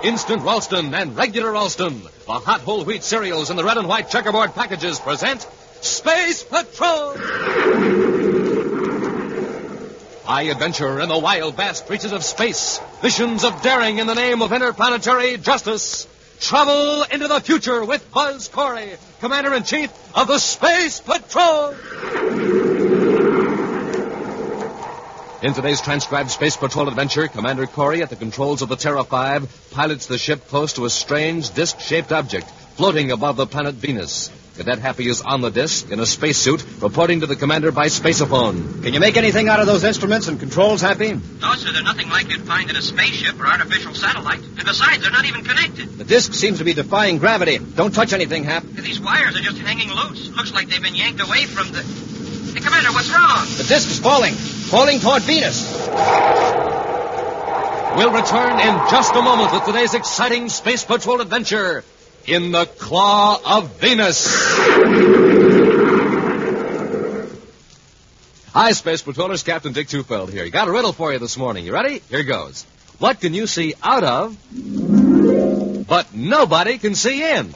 Instant Ralston and Regular Ralston, the hot whole wheat cereals in the red and white checkerboard packages present Space Patrol! High adventure in the wild, vast reaches of space. Missions of daring in the name of interplanetary justice. Travel into the future with Buzz Corey, Commander-in-Chief of the Space Patrol! In today's transcribed Space Patrol adventure, Commander Corey, at the controls of the Terra 5, pilots the ship close to a strange disc-shaped object floating above the planet Venus. Cadet Happy is on the disc in a spacesuit, reporting to the commander by spaceophone. Can you make anything out of those instruments and controls, Happy? No, sir, they're nothing like you'd find in a spaceship or artificial satellite. And besides, they're not even connected. The disc seems to be defying gravity. Don't touch anything, Hap. These wires are just hanging loose. Looks like they've been yanked away from the... Hey, Commander, what's wrong? The disc is falling. Falling toward Venus. We'll return in just a moment with today's exciting Space Patrol adventure in the Claw of Venus. Hi, Space Patrollers. Captain Dick Tufeld here. Got a riddle for you this morning. You ready? Here goes. What can you see out of, but nobody can see in?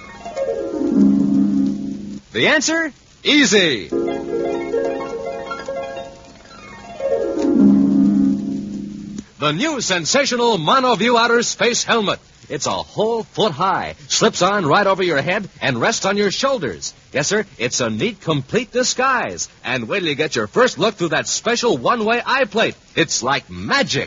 The answer? Easy. The new sensational MonoView Outer Space Helmet. It's a whole foot high, slips on right over your head, and rests on your shoulders. Yes, sir, it's a neat, complete disguise. And wait till you get your first look through that special one-way eye plate. It's like magic.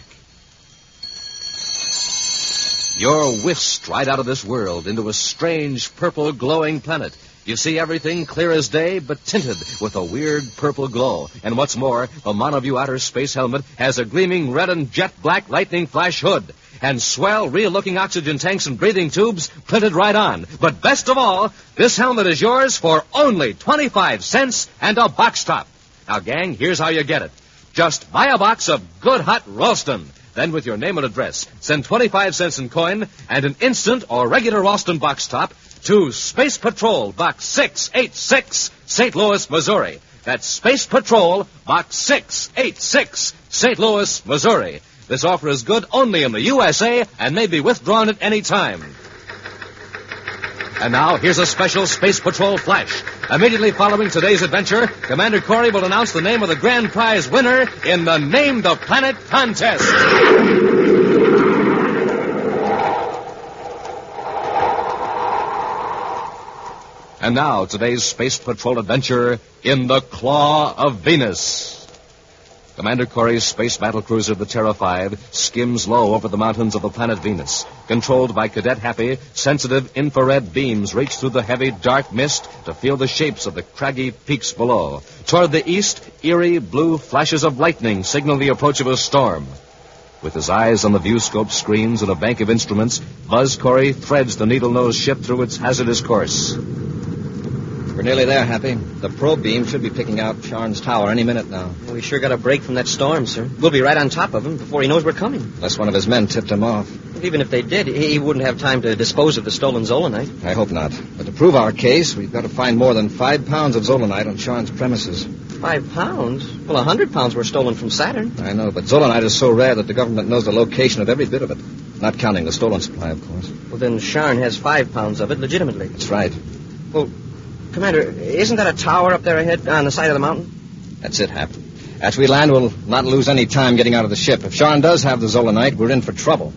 You're whisked right out of this world into a strange, purple, glowing planet. You see everything clear as day, but tinted with a weird purple glow. And what's more, the MonoView Outer Space Helmet has a gleaming red and jet black lightning flash hood. And swell, real-looking oxygen tanks and breathing tubes printed right on. But best of all, this helmet is yours for only 25 cents and a box top. Now, gang, here's how you get it. Just buy a box of good hot Ralston. Then, with your name and address, send 25 cents in coin and an instant or regular Ralston box top to Space Patrol, Box 686, St. Louis, Missouri. That's Space Patrol, Box 686, St. Louis, Missouri. This offer is good only in the USA and may be withdrawn at any time. And now, here's a special Space Patrol flash. Immediately following today's adventure, Commander Corey will announce the name of the grand prize winner in the Name the Planet contest. And now, today's Space Patrol adventure in the Claw of Venus. Commander Corey's space battlecruiser, the Terra 5, skims low over the mountains of the planet Venus. Controlled by Cadet Happy, sensitive infrared beams reach through the heavy, dark mist to feel the shapes of the craggy peaks below. Toward the east, eerie blue flashes of lightning signal the approach of a storm. With his eyes on the viewscope screens and a bank of instruments, Buzz Corey threads the needle-nosed ship through its hazardous course. We're nearly there, Happy. The probe beam should be picking out Sharn's tower any minute now. We sure got a break from that storm, sir. We'll be right on top of him before he knows we're coming. Unless one of his men tipped him off. Even if they did, he wouldn't have time to dispose of the stolen Zolanite. I hope not. But to prove our case, we've got to find more than 5 pounds of Zolanite on Sharn's premises. 5 pounds? Well, 100 pounds were stolen from Saturn. I know, but Zolanite is so rare that the government knows the location of every bit of it. Not counting the stolen supply, of course. Well, then Sharn has 5 pounds of it legitimately. That's right. Well, Commander, isn't that a tower up there ahead on the side of the mountain? That's it, Hap. As we land, we'll not lose any time getting out of the ship. If Sharn does have the Zolanite, we're in for trouble.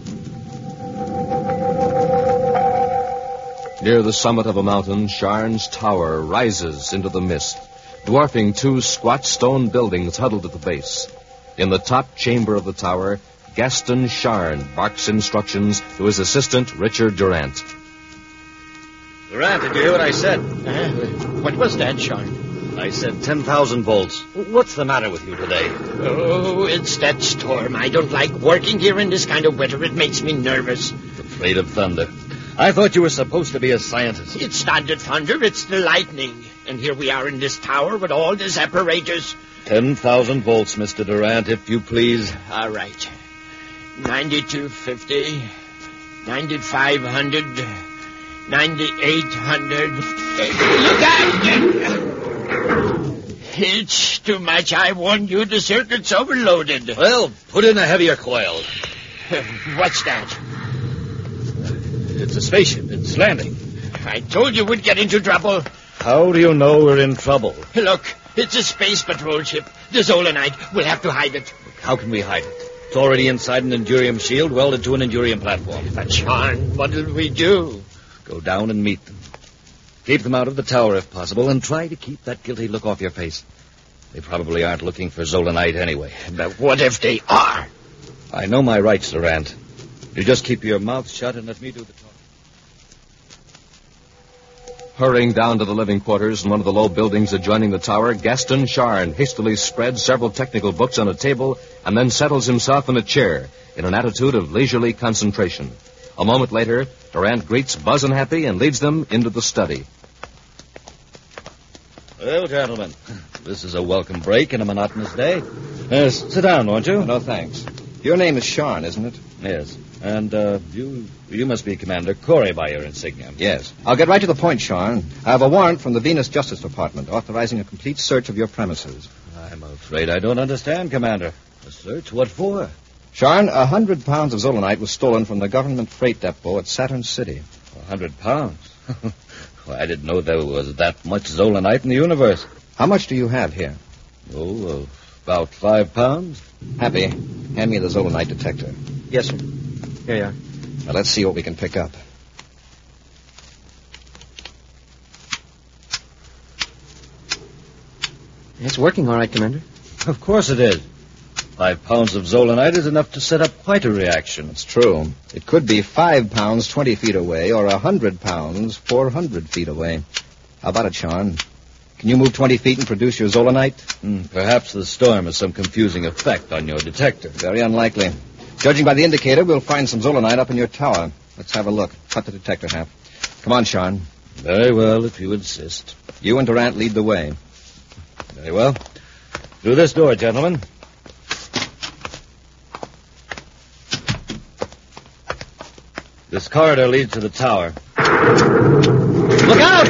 Near the summit of a mountain, Sharn's tower rises into the mist, dwarfing 2 squat stone buildings huddled at the base. In the top chamber of the tower, Gaston Sharn barks instructions to his assistant, Richard Durant. Durant, did you hear what I said? What was that, Sharn? I said 10,000 volts. What's the matter with you today? Oh, it's that storm. I don't like working here in this kind of weather. It makes me nervous. Afraid of thunder. I thought you were supposed to be a scientist. It's not the thunder, it's the lightning. And here we are in this tower with all this apparatus. 10,000 volts, Mr. Durant, if you please. All right. 9250, 9500, 9800. Look out! It's too much. I warned you, the circuit's overloaded. Well, put in a heavier coil. What's that? It's a spaceship. It's landing. I told you we'd get into trouble. How do you know we're in trouble? Look, it's a space patrol ship. The Zolanite. We'll have to hide it. How can we hide it? It's already inside an Endurium shield welded to an Endurium platform. But, Sean, what'll we do? Go down and meet them. Keep them out of the tower if possible, and try to keep that guilty look off your face. They probably aren't looking for Zolanite anyway. But what if they are? I know my rights, Durant. You just keep your mouth shut and let me do the talking. Hurrying down to the living quarters in one of the low buildings adjoining the tower, Gaston Charn hastily spreads several technical books on a table and then settles himself in a chair in an attitude of leisurely concentration. A moment later, Durant greets Buzz and Happy and leads them into the study. Well, gentlemen, this is a welcome break in a monotonous day. Sit down, won't you? No, thanks. Your name is Sean, isn't it? Yes. And you must be Commander Corey by your insignia. Yes. I'll get right to the point, Sean. I have a warrant from the Venus Justice Department authorizing a complete search of your premises. I'm afraid I don't understand, Commander. A search? What for? Sean, 100 pounds of Zolanite was stolen from the government freight depot at Saturn City. 100 pounds? Well, I didn't know there was that much Zolanite in the universe. How much do you have here? Oh, about 5 pounds. Happy, hand me the Zolanite detector. Yes, sir. Here you are. Now, let's see what we can pick up. It's working all right, Commander. Of course it is. 5 pounds of Zolanite is enough to set up quite a reaction. It's true. It could be 5 pounds 20 feet away or 100 pounds 400 feet away. How about it, Sean? Can you move 20 feet and produce your Zolanite? Perhaps the storm has some confusing effect on your detector. Very unlikely. Judging by the indicator, we'll find some Zolanite up in your tower. Let's have a look. Cut the detector half. Come on, Sean. Very well, if you insist. You and Durant lead the way. Very well. Through this door, gentlemen. This corridor leads to the tower. Look out!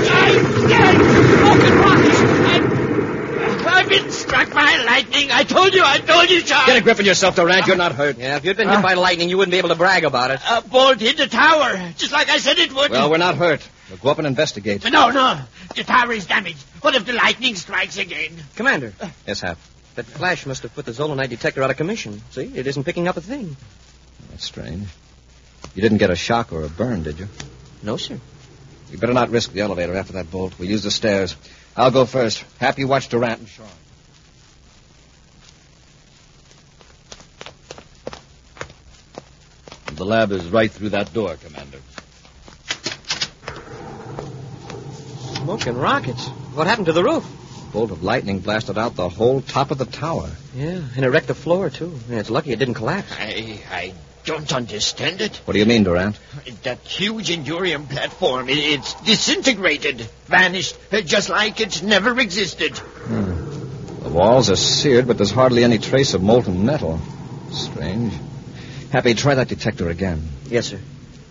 I've been struck by lightning. I told you, Sean. Get a grip on yourself, Durant. You're not hurt. Yeah, if you'd been hit by lightning, you wouldn't be able to brag about it. A bolt hit the tower, just like I said it would. Well, we're not hurt. We'll go up and investigate. No. The tower is damaged. What if the lightning strikes again? Commander, Yes, Hap. that flash must have put the Zolanite detector out of commission. See, it isn't picking up a thing. That's strange. You didn't get a shock or a burn, did you? No, sir. We better not risk the elevator after that bolt. We'll use the stairs. I'll go first. Hap, you watch Durant and Sean. The lab is right through that door, Commander. Smoking rockets. What happened to the roof? A bolt of lightning blasted out the whole top of the tower. Yeah, and it wrecked the floor, too. Yeah, it's lucky it didn't collapse. I don't understand it. What do you mean, Durant? That huge Endurium platform, it's disintegrated, vanished, just like it's never existed. The walls are seared, but there's hardly any trace of molten metal. Strange. Happy, try that detector again. Yes, sir.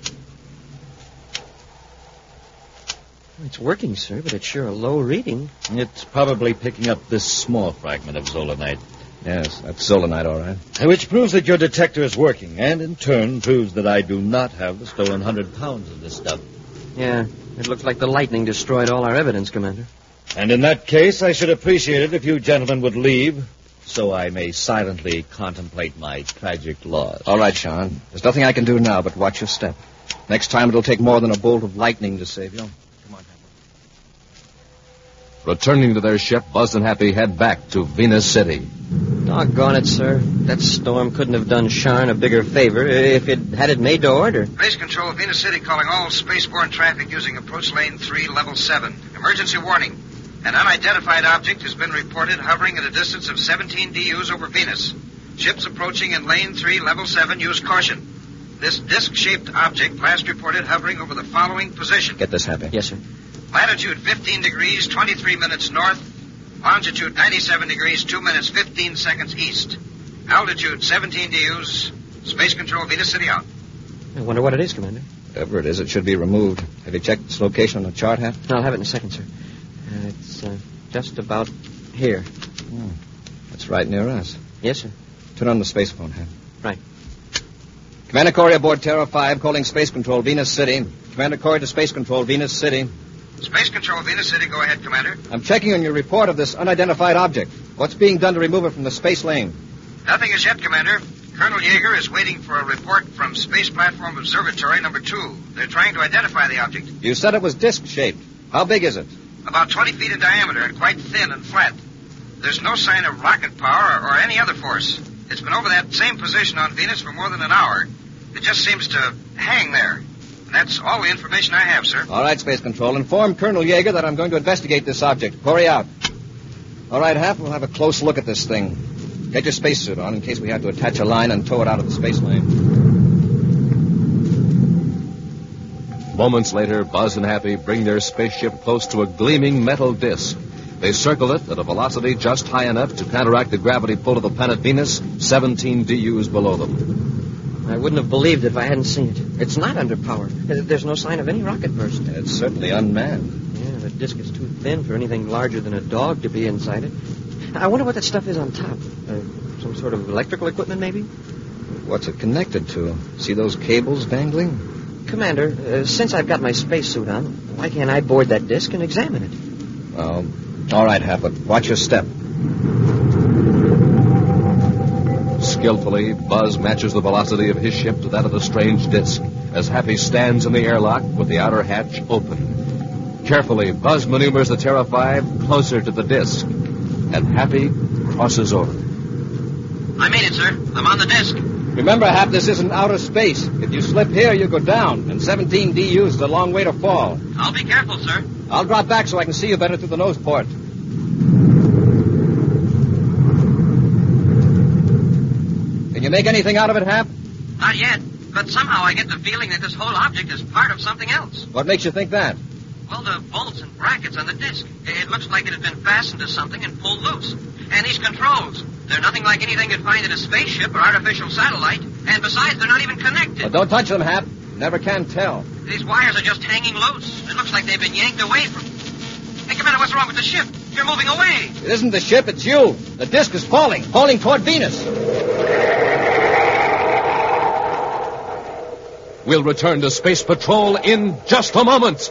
It's working, sir, but it's sure a low reading. It's probably picking up this small fragment of Zolanite. Yes, that's Zolanite, all right. Which proves that your detector is working, and in turn proves that I do not have the stolen 100 pounds of this stuff. Yeah, it looks like the lightning destroyed all our evidence, Commander. And in that case, I should appreciate it if you gentlemen would leave, so I may silently contemplate my tragic loss. All right, Sean. There's nothing I can do now but watch your step. Next time it'll take more than a bolt of lightning to save you. Come on, Happy. Returning to their ship, Buzz and Happy head back to Venus City. Doggone it, sir. That storm couldn't have done Sharn a bigger favor if it had it made to order. Base Control, Venus City calling all spaceborne traffic using approach lane 3, level 7. Emergency warning. An unidentified object has been reported hovering at a distance of 17 DUs over Venus. Ships approaching in lane 3, level 7, use caution. This disc-shaped object last reported hovering over the following position. Get this, Happy. Yes, sir. Latitude 15 degrees, 23 minutes north. Longitude 97 degrees, 2 minutes, 15 seconds east. Altitude 17 DUs. Space Control, Venus City out. I wonder what it is, Commander. Whatever it is, it should be removed. Have you checked its location on the chart, Hap? I'll have it in a second, sir. It's just about here. That's right near us. Yes, sir. Turn on the spacephone, Hap. Right. Commander Corey aboard Terra 5, calling Space Control, Venus City. Commander Corey to Space Control, Venus City. Space Control, Venus City. Go ahead, Commander. I'm checking on your report of this unidentified object. What's being done to remove it from the space lane? Nothing as yet, Commander. Colonel Yeager is waiting for a report from Space Platform Observatory number 2. They're trying to identify the object. You said it was disc-shaped. How big is it? About 20 feet in diameter and quite thin and flat. There's no sign of rocket power or any other force. It's been over that same position on Venus for more than an hour. It just seems to hang there. And that's all the information I have, sir. All right, Space Control. Inform Colonel Yeager that I'm going to investigate this object. Corey out. All right, Hap, we'll have a close look at this thing. Get your spacesuit on in case we have to attach a line and tow it out of the space lane. Moments later, Buzz and Happy bring their spaceship close to a gleaming metal disc. They circle it at a velocity just high enough to counteract the gravity pull of the planet Venus, 17 DUs below them. I wouldn't have believed it if I hadn't seen it. It's not under power. There's no sign of any rocket burst. It's certainly unmanned. Yeah, the disk is too thin for anything larger than a dog to be inside it. I wonder what that stuff is on top. Some sort of electrical equipment, maybe? What's it connected to? See those cables dangling? Commander, since I've got my spacesuit on, why can't I board that disk and examine it? Well, all right, Hap, but watch your step. Skillfully, Buzz matches the velocity of his ship to that of the strange disk as Happy stands in the airlock with the outer hatch open. Carefully, Buzz maneuvers the Terra 5 closer to the disk, and Happy crosses over. I made it, sir. I'm on the disk. Remember, Hap, this isn't outer space. If you slip here, you go down, and 17 DUs is a long way to fall. I'll be careful, sir. I'll drop back so I can see you better through the nose port. Can you make anything out of it, Hap? Not yet, but somehow I get the feeling that this whole object is part of something else. What makes you think that? Well, the bolts and brackets on the disc. It looks like it had been fastened to something and pulled loose. And these controls, they're nothing like anything you'd find in a spaceship or artificial satellite. And besides, they're not even connected. Well, don't touch them, Hap. Never can tell. These wires are just hanging loose. It looks like they've been yanked away from... Hey, Commander, what's wrong with the ship? You're moving away. It isn't the ship, it's you. The disc is falling toward Venus. We'll return to Space Patrol in just a moment.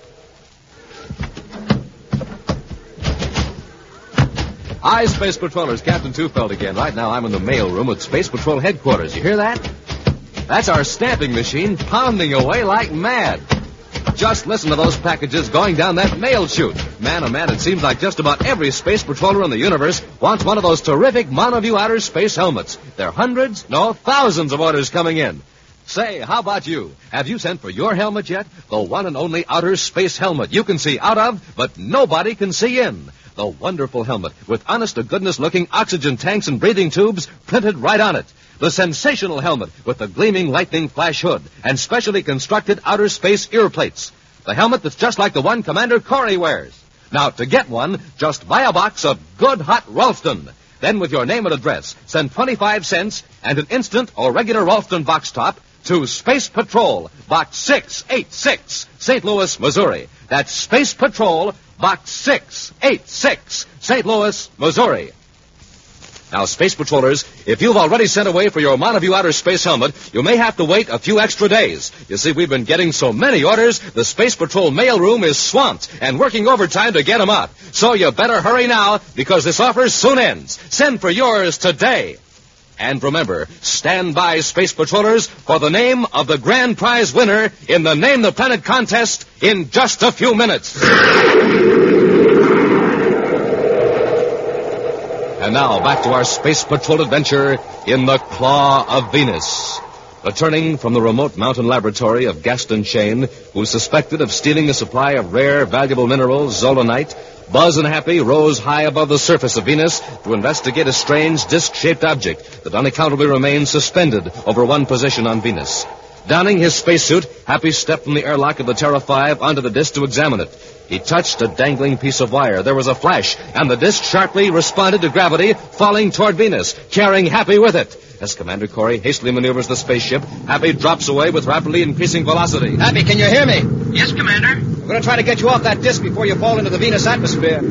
Hi, Space Patrollers. Captain Tufeld again. Right now, I'm in the mail room at Space Patrol headquarters. You hear that? That's our stamping machine pounding away like mad. Just listen to those packages going down that mail chute. Man, oh man, it seems like just about every Space Patroller in the universe wants one of those terrific Monoview outer space helmets. There are hundreds, no, thousands of orders coming in. Say, how about you? Have you sent for your helmet yet? The one and only outer space helmet you can see out of, but nobody can see in. The wonderful helmet with honest-to-goodness looking oxygen tanks and breathing tubes printed right on it. The sensational helmet with the gleaming lightning flash hood and specially constructed outer space ear plates. The helmet that's just like the one Commander Corey wears. Now, to get one, just buy a box of good hot Ralston. Then, with your name and address, send 25 cents and an instant or regular Ralston box top to Space Patrol, Box 686, St. Louis, Missouri. That's Space Patrol, Box 686, St. Louis, Missouri. Now, Space Patrollers, if you've already sent away for your Monoview outer space helmet, you may have to wait a few extra days. You see, we've been getting so many orders, the Space Patrol mailroom is swamped and working overtime to get them out. So you better hurry now, because this offer soon ends. Send for yours today. And remember, stand by, Space Patrollers, for the name of the grand prize winner in the Name the Planet contest in just a few minutes. And now, back to our Space Patrol adventure in the Claw of Venus. Returning from the remote mountain laboratory of Gaston Shane, who's suspected of stealing a supply of rare, valuable minerals, zolanite, Buzz and Happy rose high above the surface of Venus to investigate a strange disc-shaped object that unaccountably remains suspended over one position on Venus. Donning his spacesuit, Happy stepped from the airlock of the Terra 5 onto the disc to examine it. He touched a dangling piece of wire. There was a flash, and the disc sharply responded to gravity, falling toward Venus, carrying Happy with it. As Commander Corey hastily maneuvers the spaceship, Happy drops away with rapidly increasing velocity. Happy, can you hear me? Yes, Commander. I'm going to try to get you off that disc before you fall into the Venus atmosphere.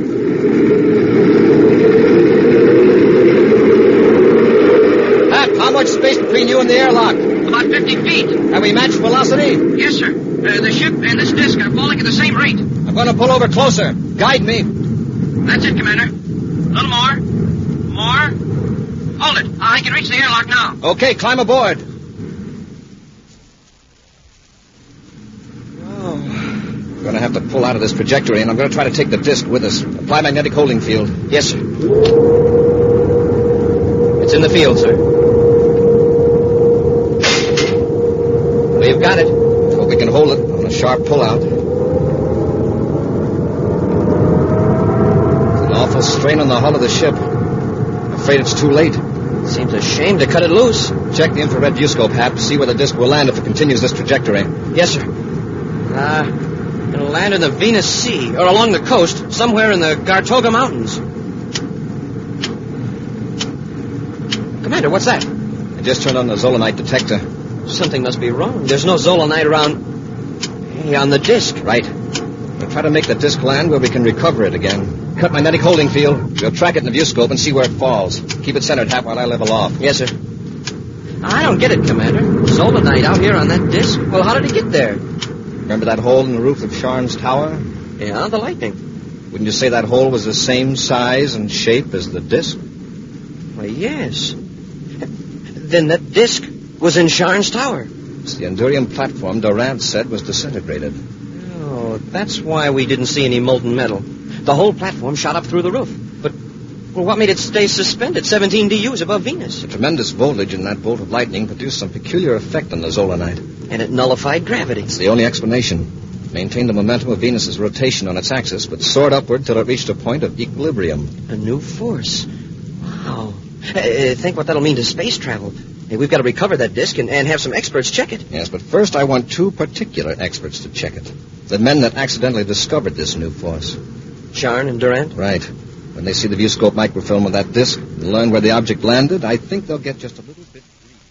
Hap, how much space between you and the airlock? About about 50 feet. Have we matched velocity? Yes, sir. The ship and this disc are falling at the same rate. I'm going to pull over closer. Guide me. That's it, Commander. A little more. More. Hold it. I can reach the airlock now. Okay, climb aboard. We're going to have to pull out of this trajectory, and I'm going to try to take the disc with us. Apply magnetic holding field. Yes, sir. It's in the field, sir. We've got it. So we can hold it on a sharp pull-out. An awful strain on the hull of the ship. I'm afraid it's too late. Seems a shame to cut it loose. Check the infrared viewscope, Hap, to see where the disc will land if it continues this trajectory. Yes, sir. It'll land in the Venus Sea, or along the coast, somewhere in the Gartoga Mountains. Commander, what's that? I just turned on the Zolanite detector. Something must be wrong. There's no Zolanite around... Hey, on the disc. Right. We'll try to make the disc land where we can recover it again. Cut magnetic holding field. We'll track it in the viewscope and see where it falls. Keep it centered, Hap, while I level off. Yes, sir. I don't get it, Commander. Zolanite out here on that disc? Well, how did it get there? Remember that hole in the roof of Sharn's tower? Yeah, the lightning. Wouldn't you say that hole was the same size and shape as the disc? Why, yes. Then that disc was in Sharn's tower. It's the Endurium platform Durant said was disintegrated. Oh, that's why we didn't see any molten metal. The whole platform shot up through the roof. But, well, what made it stay suspended 17 DUs above Venus? The tremendous voltage in that bolt of lightning produced some peculiar effect on the Zolanite. And it nullified gravity. It's the only explanation. It maintained the momentum of Venus's rotation on its axis, but soared upward till it reached a point of equilibrium. A new force. Wow. Think what that'll mean to space travel. Hey, we've got to recover that disc and have some experts check it. Yes, but first I want two particular experts to check it. The men that accidentally discovered this new force. Sharn and Durant? Right. When they see the viewscope microfilm of that disc and learn where the object landed, I think they'll get just a little bit...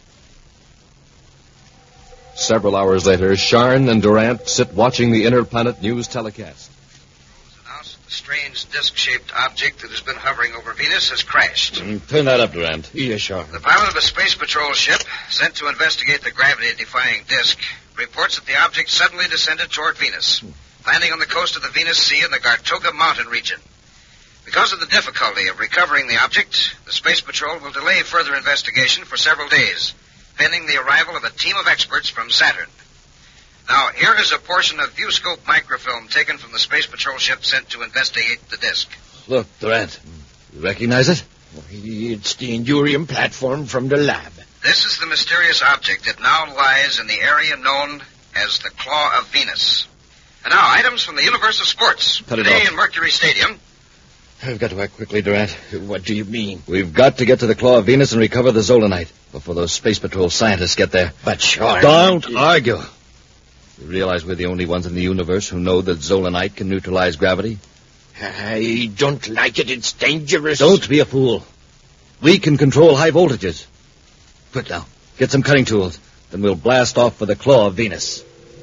Several hours later, Sharn and Durant sit watching the Interplanet News telecast. Announced the strange disc-shaped object that has been hovering over Venus has crashed. Turn that up, Durant. Yes, sure. The pilot of a space patrol ship sent to investigate the gravity-defying disc reports that the object suddenly descended toward Venus, landing on the coast of the Venus Sea in the Gartoga Mountain region. Because of the difficulty of recovering the object, the Space Patrol will delay further investigation for several days, pending the arrival of a team of experts from Saturn. Now, here is a portion of viewscope microfilm taken from the Space Patrol ship sent to investigate the disc. Look, Durant. You recognize it? It's the Endurium platform from the lab. This is the mysterious object that now lies in the area known as the Claw of Venus. And now, items from the universe of sports. Cut it Today off. in Mercury Stadium. We've got to act quickly, Durant. What do you mean? We've got to get to the Claw of Venus and recover the Zolanite before those Space Patrol scientists get there. But sure. Don't argue. You realize we're the only ones in the universe who know that Zolanite can neutralize gravity? I don't like it. It's dangerous. Don't be a fool. We can control high voltages. Quick now. Get some cutting tools. Then we'll blast off for the Claw of Venus.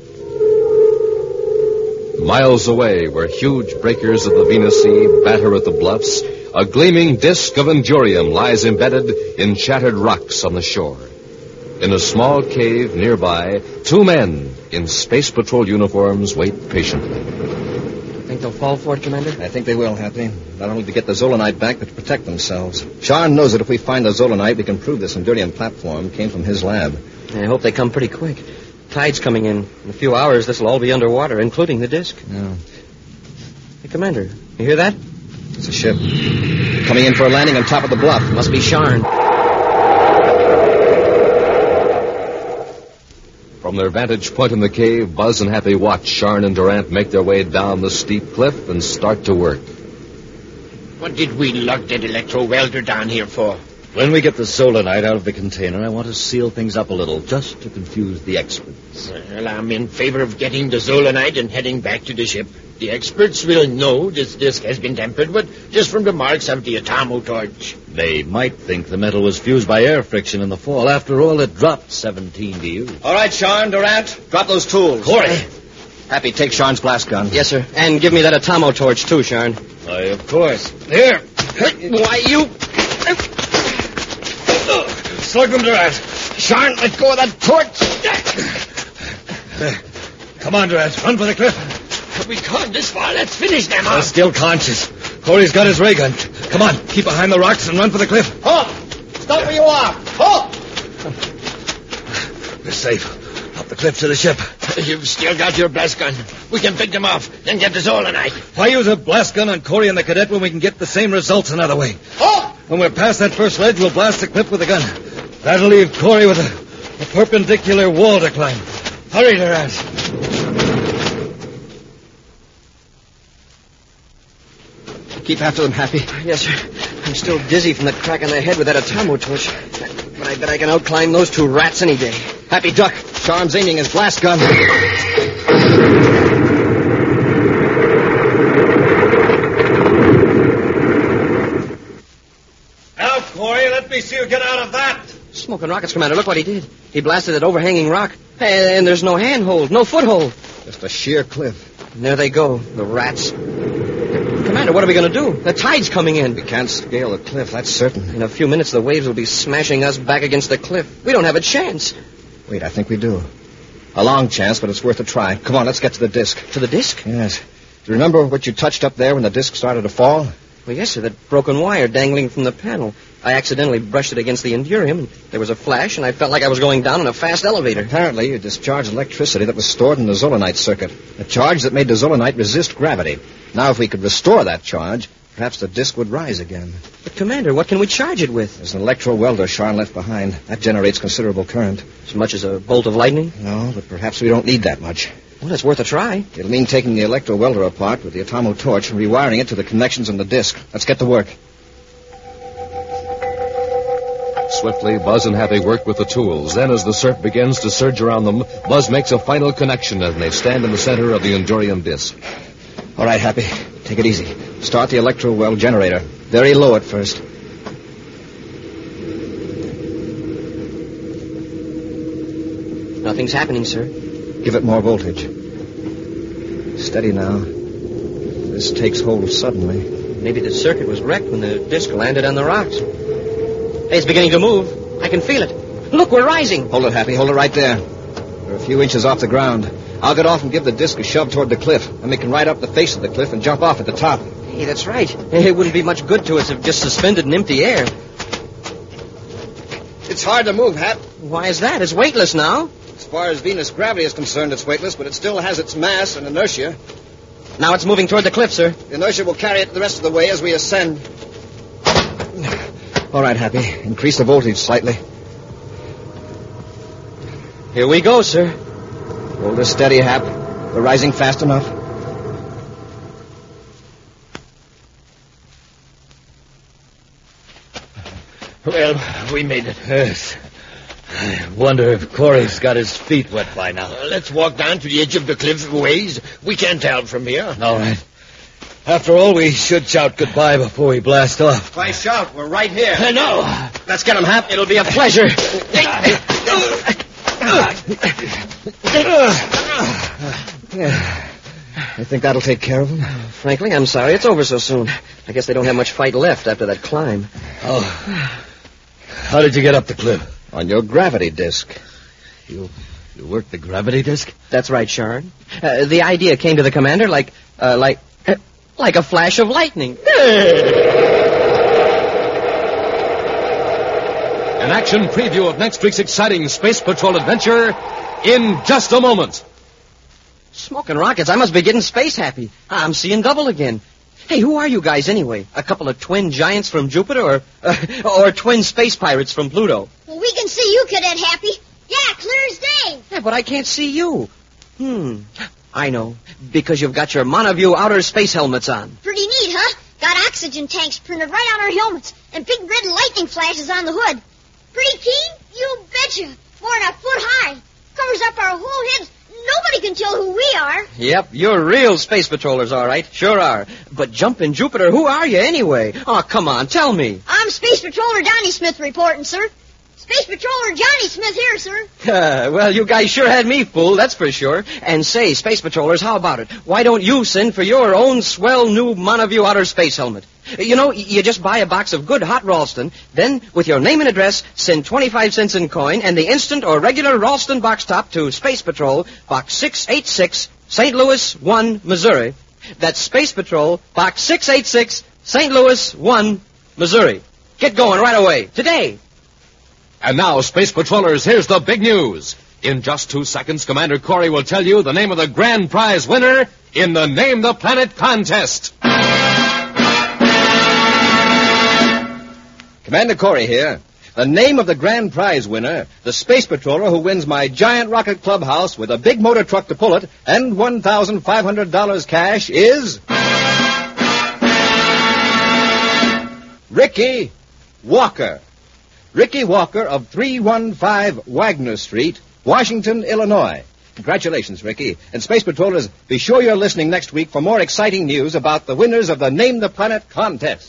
Miles away, where huge breakers of the Venus Sea batter at the bluffs, a gleaming disk of Endurium lies embedded in shattered rocks on the shore. In a small cave nearby, two men in Space Patrol uniforms wait patiently. Think they'll fall for it, Commander? I think they will, Happy. Not only to get the Zolanite back, but to protect themselves. Sharn knows that if we find the Zolanite, we can prove this Endurium platform came from his lab. I hope they come pretty quick. Tide's coming in. In a few hours, this will all be underwater, including the disc. Yeah. Hey, Commander, you hear that? It's a ship. Coming in for a landing on top of the bluff. Must be Sharn. From their vantage point in the cave, Buzz and Happy watch Sharn and Durant make their way down the steep cliff and start to work. What did we lug that electro-welder down here for? When we get the Zolanite out of the container, I want to seal things up a little, just to confuse the experts. Well, I'm in favor of getting the Zolanite and heading back to the ship. The experts will know this disc has been tampered with just from the marks of the atomo-torch. They might think the metal was fused by air friction in the fall. After all, it dropped 17 DU. All right, Sharn, Durant, drop those tools. Corey! Happy, take Sharn's blast gun. Yes, sir. And give me that atomo torch, too, Sharn. Why, of course. Here. Why, you... Slug them, Durant. Sharn, let go of that torch. Come on, Durant. Run for the cliff. We've gone this far. Let's finish them They're off. still conscious. Corey's got his ray gun. Come on, keep behind the rocks and run for the cliff. Halt! Stop where you are. Halt! We're safe. Up the cliff to the ship. You've still got your blast gun. We can pick them off, then get the Zolanite. Why use a blast gun on Corey and the cadet when we can get the same results another way? Halt! When we're past that first ledge, we'll blast the cliff with the gun. That'll leave Corey with a perpendicular wall to climb. Hurry, Durant. Keep after them, Happy. Yes, sir. I'm still dizzy from that crack on the head with that Atomo torch. But I bet I can outclimb those two rats any day. Happy, duck. Charm's aiming his blast gun. Now, Corey, let me see you get out of that. Smoking rockets, Commander. Look what he did. He blasted that overhanging rock. And there's no handhold, no foothold. Just a sheer cliff. And there they go, the rats. Commander, what are we going to do? The tide's coming in. We can't scale the cliff, that's certain. In a few minutes, the waves will be smashing us back against the cliff. We don't have a chance. Wait, I think we do. A long chance, but it's worth a try. Come on, let's get to the disc. To the disc? Yes. Do you remember what you touched up there when the disc started to fall? Well, yes, sir, that broken wire dangling from the panel. I accidentally brushed it against the Endurium, and there was a flash, and I felt like I was going down in a fast elevator. Apparently, you discharged electricity that was stored in the Zolanite circuit. A charge that made the Zolanite resist gravity. Now, if we could restore that charge, perhaps the disc would rise again. But, Commander, what can we charge it with? There's an electro-welder Charn left behind. That generates considerable current. As much as a bolt of lightning? No, but perhaps we don't need that much. Well, it's worth a try. It'll mean taking the electro-welder apart with the Atomo torch and rewiring it to the connections in the disc. Let's get to work. Swiftly, Buzz and Happy work with the tools. Then, as the surf begins to surge around them, Buzz makes a final connection and they stand in the center of the Endurium disc. All right, Happy. Take it easy. Start the electro-well generator. Very low at first. Nothing's happening, sir. Give it more voltage. Steady now. This takes hold suddenly. Maybe the circuit was wrecked when the disc landed on the rocks. Hey, it's beginning to move. I can feel it. Look, we're rising. Hold it, Happy. Hold it right there. We're a few inches off the ground. I'll get off and give the disc a shove toward the cliff. And we can ride up the face of the cliff and jump off at the top. Hey, that's right. It wouldn't be much good to us if just suspended in empty air. It's hard to move, Hap. Why is that? It's weightless now. As far as Venus gravity is concerned, it's weightless, but it still has its mass and inertia. Now it's moving toward the cliff, sir. The inertia will carry it the rest of the way as we ascend. All right, Happy. Increase the voltage slightly. Here we go, sir. Hold her steady, Hap. We're rising fast enough. Well, we made it. Yes. I wonder if Corey's got his feet wet by now. Let's walk down to the edge of the cliff a ways. We can't tell from here. All right. After all, we should shout goodbye before we blast off. Why shout? We're right here. No. Let's get him, Hap. It'll be a pleasure. Yeah. I think that'll take care of him. Frankly, I'm sorry it's over so soon. I guess they don't have much fight left after that climb. Oh. How did you get up the cliff? On your gravity disc. You worked the gravity disc? That's right, Shard. The idea came to the commander like a flash of lightning. An action preview of next week's exciting Space Patrol adventure in just a moment. Smoking rockets, I must be getting space happy. I'm seeing double again. Hey, who are you guys anyway? A couple of twin giants from Jupiter or twin space pirates from Pluto? Well, we can see you, Cadet Happy. Yeah, clear as day. Yeah, but I can't see you. I know. Because you've got your Monoview outer space helmets on. Pretty neat, huh? Got oxygen tanks printed right on our helmets and big red lightning flashes on the hood. Pretty keen? You betcha. More than a foot high. Covers up our whole heads. Nobody can tell who we are. Yep, you're real space patrollers, all right. Sure are. But jumpin' Jupiter, who are you anyway? Oh, come on, tell me. I'm Space Patroller Donnie Smith reporting, sir. Space Patroller Johnny Smith here, sir. Well, you guys sure had me fooled, that's for sure. And say, Space Patrollers, how about it? Why don't you send for your own swell new Monoview outer space helmet? You know, you just buy a box of good hot Ralston, then, with your name and address, send 25 cents in coin and the instant or regular Ralston box top to Space Patrol, Box 686, St. Louis 1, Missouri. That's Space Patrol, Box 686, St. Louis 1, Missouri. Get going right away, today. And now, Space Patrollers, here's the big news. In just 2 seconds, Commander Corey will tell you the name of the grand prize winner in the Name the Planet contest. Commander Corey here. The name of the grand prize winner, the Space Patroller who wins my giant rocket clubhouse with a big motor truck to pull it, and $1,500 cash is... Ricky Walker. Ricky Walker of 315 Wagner Street, Washington, Illinois. Congratulations, Ricky. And Space Patrollers, be sure you're listening next week for more exciting news about the winners of the Name the Planet contest.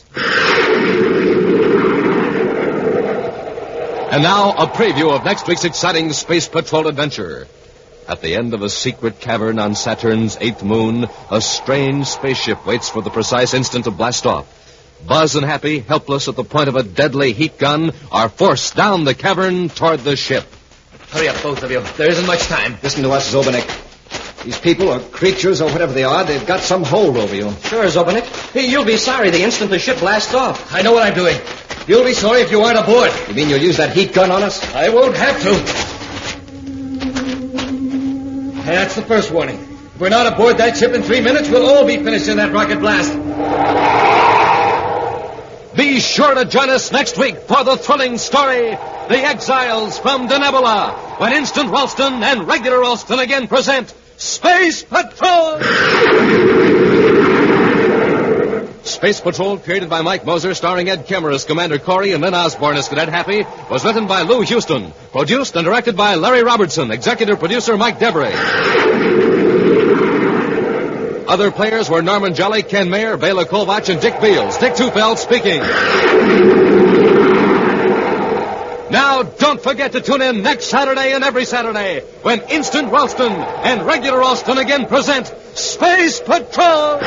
And now, a preview of next week's exciting Space Patrol adventure. At the end of a secret cavern on Saturn's 8th moon, a strange spaceship waits for the precise instant to blast off. Buzz and Happy, helpless at the point of a deadly heat gun, are forced down the cavern toward the ship. Hurry up, both of you. There isn't much time. Listen to us, Zobanek. These people or creatures or whatever they are, they've got some hold over you. Sure, Zobanek. Hey, you'll be sorry the instant the ship blasts off. I know what I'm doing. You'll be sorry if you aren't aboard. You mean you'll use that heat gun on us? I won't have to. That's the first warning. If we're not aboard that ship in 3 minutes, we'll all be finished in that rocket blast. Be sure to join us next week for the thrilling story, The Exiles from Denebola, when Instant Ralston and Regular Ralston again present Space Patrol! Space Patrol, created by Mike Moser, starring Ed Kemmer as Commander Corey and Lynn Osborne as Cadet Happy, was written by Lou Houston, produced and directed by Larry Robertson, executive producer Mike Debray. Other players were Norman Jelly, Ken Mayer, Bela Kolvach, and Dick Beals. Dick Tufeld speaking. Now, don't forget to tune in next Saturday and every Saturday when Instant Ralston and Regular Ralston again present Space Patrol!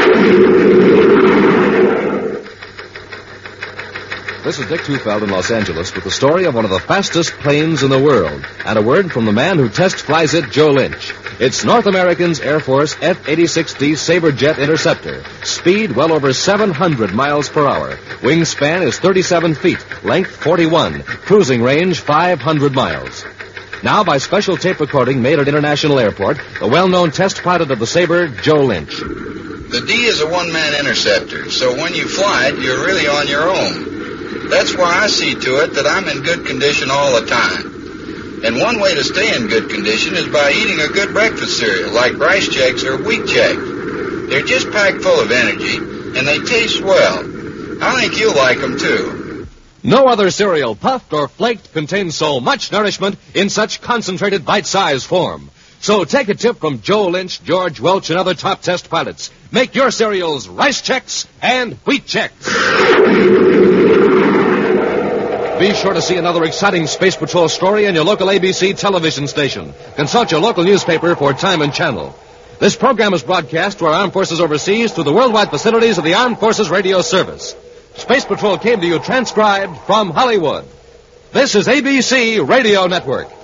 This is Dick Tufeld in Los Angeles with the story of one of the fastest planes in the world and a word from the man who test flies it, Joe Lynch. It's North American's Air Force F-86D Sabre Jet Interceptor. Speed well over 700 miles per hour. Wingspan is 37 feet. Length 41. Cruising range 500 miles. Now, by special tape recording made at International Airport, the well-known test pilot of the Sabre, Joe Lynch. The D is a one-man interceptor, so when you fly it, you're really on your own. That's why I see to it that I'm in good condition all the time. And one way to stay in good condition is by eating a good breakfast cereal, like Rice Chex or Wheat Chex. They're just packed full of energy, and they taste well. I think you'll like them, too. No other cereal, puffed or flaked, contains so much nourishment in such concentrated bite-sized form. So take a tip from Joe Lynch, George Welch, and other top test pilots. Make your cereals Rice Chex and Wheat Chex. Be sure to see another exciting Space Patrol story in your local ABC television station. Consult your local newspaper for time and channel. This program is broadcast to our armed forces overseas through the worldwide facilities of the Armed Forces Radio Service. Space Patrol came to you transcribed from Hollywood. This is ABC Radio Network.